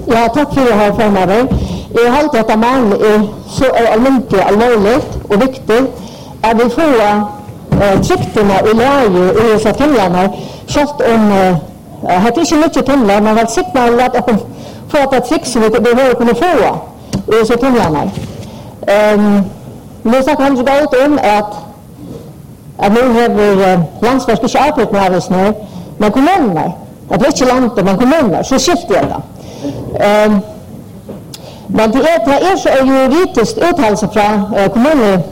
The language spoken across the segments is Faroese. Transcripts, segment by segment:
Ja, tack för det här framöver. Jag har alltid att man är så mycket allvarligt och viktigt att vi får tryckterna i läge i så timlarna just om det är inte mycket timlar, men att signa att få att fixa det behöver kunna få i så timlarna. Nu snackar han så gott om att nu har landsverket inte arbetat med det nu, men kommuner, att det är inte landet, men kommuner, så skiftar jag det. Men det är så juridiskt uttalelse från kommunen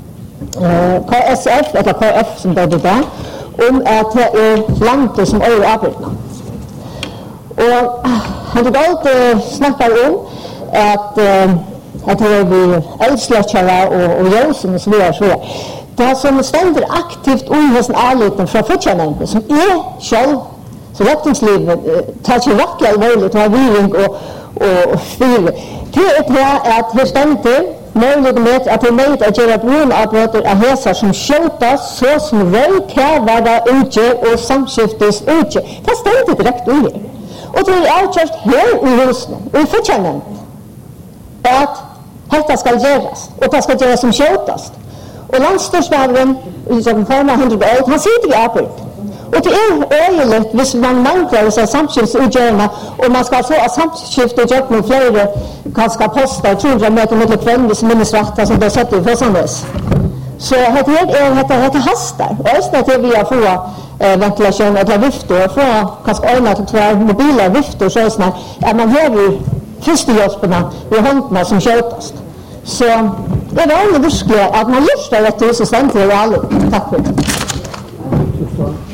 KSF, eller KF som det är där, om att det är landet som är arbetarna. Och han tog alltid snackar om att det är vi eldsläckare och ljusen och så vidare. Det som ständer aktivt under ärligheten från fortsättningen som är själv så rättningslivet tar sig rakt allvarligt och har viring och fyr. Det är att det ständer möjligheten med att det är möjligt att göra brunavbrottet av häsar som skjutas så som rökkävare utgör och samskiftes utgör. Det ständer direkt under. Och det är avkört här i husen och i fortsättningen att detta ska göras och det ska göras som skjutas. Och landstörstvärdaren som formar 100 år, han sitter i arbetet. Och det är öjligt hvis man manglar sig samskiftsutgörarna och man ska så att samskiftet gör med flera kanske poster 200 meter mot kvällen som minnesvatta som det sätter i Fossandes. Så det hastar. Och just när vi har få ventilation eller viftor och få kanske ordnat och två mobila viftor så är man här i förstehjälperna i händerna som skötast. Så det var väldigt viktigt att man just det rätt hus och stämt till alla. Tack för det.